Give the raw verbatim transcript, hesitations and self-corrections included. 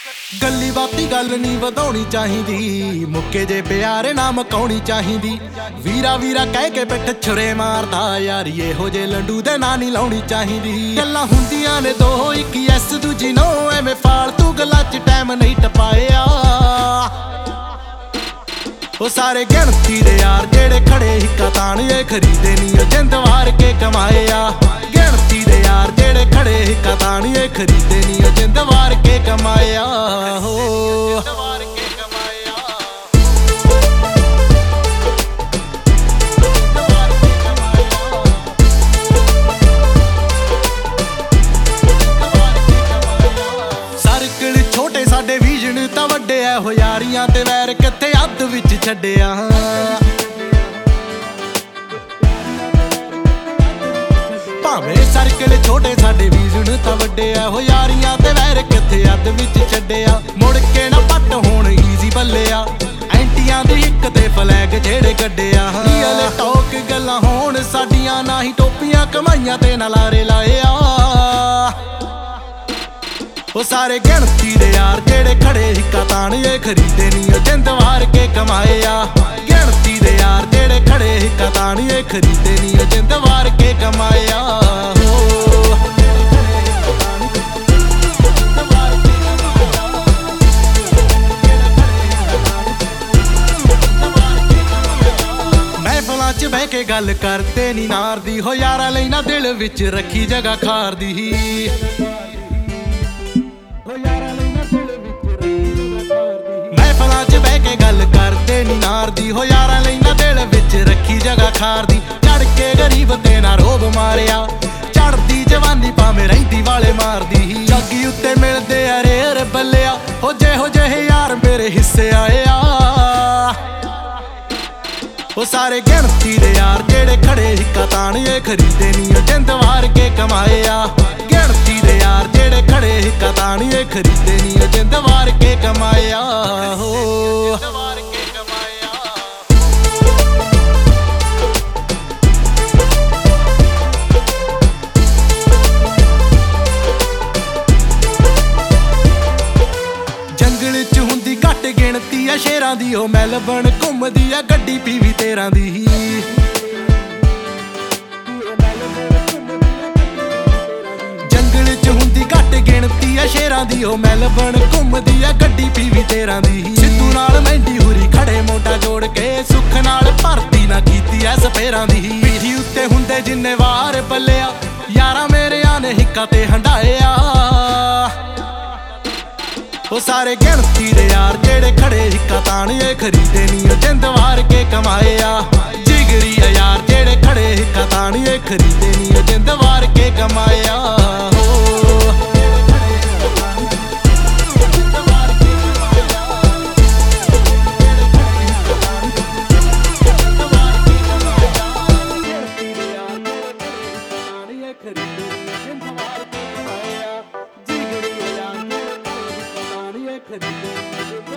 ਗੱਲੀ ਬਾਤੀ ਗੱਲ ਨਹੀਂ ਵਧਾਉਣੀ ਚਾਹੀਦੀ, ਮੁੱਕੇ ਜੇ ਪਿਆਰੇ ਨਾ ਮਕਾਉਣੀ ਚਾਹੀਦੀ। ਵੀਰਾ ਵੀਰਾ ਕਹਿ ਕੇ ਪਿੱਠ ਛੁਰੇ ਮਾਰਦਾ ਯਾਰ, ਇਹੋ ਜੇ ਲੰਡੂ ਦੇ ਨਾਂ ਨਹੀਂ ਲਾਉਣੀ ਚਾਹੀਦੀ। ਗੱਲਾਂ ਹੁੰਦੀਆਂ ਨੇ ਦੋ ਇੱਕ ਐਸ ਦੂਜੀ ਨੋ, ਐਵੇਂ ਫਾਲਤੂ ਗੱਲਾਂ 'ਚ ਟਾਈਮ ਨਹੀਂ ਟਪਾਇਆ। ਉਹ ਸਾਰੇ ਗਿਣਤੀ ਦੇ ਯਾਰ ਜਿਹੜੇ ਖੜੇ ਹਿੱਕਾ ਤਾਣੀਏ, ਖਰੀਦੇ ਨਹੀਂ ਉਹ ਜਿੰਦ ਵਾਰ ਕੇ ਕਮਾਏ ਆ। ਗਿਣਤੀ ਦੇ ਯਾਰ ਜਿਹੜੇ ਖੜੇ ਹਿੱਕਾ ਤਾਣੀਏ, ਖਰੀਦੇ ਨਹੀਂ ਉਹ ਜਿੰਦ ਵਾਰ ਕੇ ਕਮਾਇਆ। ਹੋ ਸਰਕਲ ਛੋਟੇ ਸਾਡੇ ਵਿਜ਼ਨ ਤਾਂ ਵੱਡੇ ਐ, ਹੋ ਯਾਰੀਆਂ ਤੇ ਵੈਰ ਕਿੱਥੇ ਅੱਧ ਵਿੱਚ ਛੱਡਿਆ। ਭਾਵੇਂ ਸਰਕਲ ਛੋਟੇ ਸਾਡੇ ਵਿਜ਼ਨ ਤਾਂ ਵੱਡੇ ਆ, ਹੋ ਯਾਰੀਆਂ ਤੇ ਵੈਰ ਕਿੱਥੇ ਅੱਧ ਵਿੱਚ ਛੱਡਿਆ। ਮੁੜ ਕੇ ਨਾ ਪੱਟ ਹੋਣ ਈਜ਼ੀ ਬੱਲਿਆ, ਐਂਟੀਆਂ ਦੀ ਇੱਕ ਤੇ ਫਲੈਗ ਜਿਹੜੇ ਗੱਡਿਆ। ਰੀਅਲ ਟੌਕ ਗੱਲਾਂ ਹੋਣ ਸਾਡੀਆਂ, ਨਾ ਹੀ ਟੋਪੀਆਂ ਕਮਾਈਆਂ ਤੇ ਨਾ ਲਾਰੇ ਲਾਏ ਆ। ਉਹ ਸਾਰੇ ਗਿਣਤੀ ਦੇ ਯਾਰ ਜਿਹੜੇ ਖੜੇ ਹਿੱਕਾ ਤਾਣੀਏ, ਖਰੀਦੇ ਨਹੀਂ ਉਹ ਜਿੰਦ ਵਾਰ ਕੇ ਕਮਾਏ ਆ। ਗਿਣਤੀ ਦੇ ਯਾਰ ਜਿਹੜੇ ਖੜੇ ਹਿੱਕਾ ਤਾਣੀਏ, ਖਰੀਦੇ ਨਹੀਂ ਉਹ ਜਿੰਦ ਵਾਰ ਕੇ ਕਮਾਇਆ। ਮਹਿਫਲਾਂ 'ਚ ਬਹਿ ਕੇ ਗੱਲ ਕਰਦੇ ਨੀ ਨਾਰ ਦੀ, ਹੋ ਯਾਰਾਂ ਲਈ ਨਾ ਦਿਲ ਵਿੱਚ ਰੱਖੀ ਜਗ੍ਹਾ ਖਾਰਦੀ। ਮਹਿਫਲਾਂ 'ਚ ਬਹਿ ਕੇ ਗੱਲ ਕਰਦੇ ਨੀ ਨਾਰ ਦੀ, ਹੋ ਯਾਰਾਂ ਲਈ ਨਾ ਦਿਲ ਵਿੱਚ ਰੱਖੀ ਜਗ੍ਹਾ ਖਾਰਦੀ। ਚੜ ਕੇ ਗਰੀਬ ਤੇ ਨਾ ਰੋਬ ਮਾਰਿਆ, ਚੜਦੀ ਜਵਾਨੀ ਭਾਵੇਂ ਰਹਿੰਦੀ ਵਾਲੇ ਮਾਰਦੀ। ਜੱਗੀ ਉੱਤੇ ਮਿਲਦੇ ਆ ਰੇਰ ਬੱਲਿਆ, ਹੋ ਜਿਹੋ ਜਿਹੇ ਯਾਰ ਮੇਰੇ ਹਿੱਸੇ ਆਏ ਆ। ਉਹ ਸਾਰੇ ਗਿਣਤੀ ਦੇ ਯਾਰ ਜਿਹੜੇ ਖੜੇ ਹਿੱਕਾ ਤਾਣੀਏ, ਖਰੀਦੇ ਨਹੀਂ ਉਹ ਜਿੰਦ ਵਾਰ ਕੇ ਕਮਾਏ ਆ। ਗਿਣਤੀ ਦੇ ਯਾਰ ਜਿਹੜੇ ਖੜੇ ਹਿੱਕਾ ਤਾਣੀਏ, ਖਰੀਦੇ ਨਹੀਂ ਉਹ ਜਿੰਦ ਵਾਰ ਕੇ ਕਮਾਇਆ। ਹੋ ਜੰਗਲ 'ਚ ਹੁੰਦੀ ਘੱਟ ਗਿਣਤੀ ਆ ਸ਼ੇਰਾਂ ਦੀ, ਉਹ ਮੈਲਬਨ ਘੁੰਮਦੀ ਆ ਗੱਡੀ ਪੀਵੀ ਤੇਰਾਂ ਦੀ। ਜੰਗਲ 'ਚ ਹੁੰਦੀ ਘੱਟ ਗਿਣਤੀ ਆ ਸ਼ੇਰਾਂ ਦੀ, ਉਹ ਮੈਲਬਨ ਘੁੰਮਦੀ ਆ ਗੱਡੀ ਪੀਵੀ ਤੇਰਾਂ ਦੀ। ਸਿੱਧੂ ਨਾਲ ਮਹਿੰਦੀ ਹੁਰੀ ਖੜੇ ਮੋਢਾ ਜੋੜ ਕੇ, ਸੁੱਖ ਨਾਲ ਭਰਤੀ ਨਾ ਕੀਤੀ ਐ ਸਪੇਰਾਂ ਦੀ। ਪੀੜੀ ਉੱਤੇ ਹੁੰਦੇ ਜਿੰਨੇ ਵਾਰ ਬੱਲਿਆ, ਯਾਰਾਂ ਮੇਰਿਆਂ ਨੇ ਹਿੱਕਾ ਤੇ ਹੰਡਾਇਆ। ਉਹ ਸਾਰੇ ਗਿਣਤੀ ਦੇ ਯਾਰ ਜਿਹੜੇ ਖੜੇ ਹਿੱਕਾ ਤਾਣੀਏ, ਖਰੀਦੇ ਨਹੀਂ ਉਹ ਜਿੰਦ ਵਾਰ ਕੇ ਕਮਾਏ ਆ। ਜਿਗਰੀ ਆ ਯਾਰ ਜਿਹੜੇ ਖੜੇ ਹਿੱਕਾ ਤਾਣੀਏ, ਖਰੀਦੇ ਨਹੀਂ ਉਹ ਜਿੰਦ ਵਾਰ ਕੇ ਕਮਾਇਆ। ਖਰੀਦੇ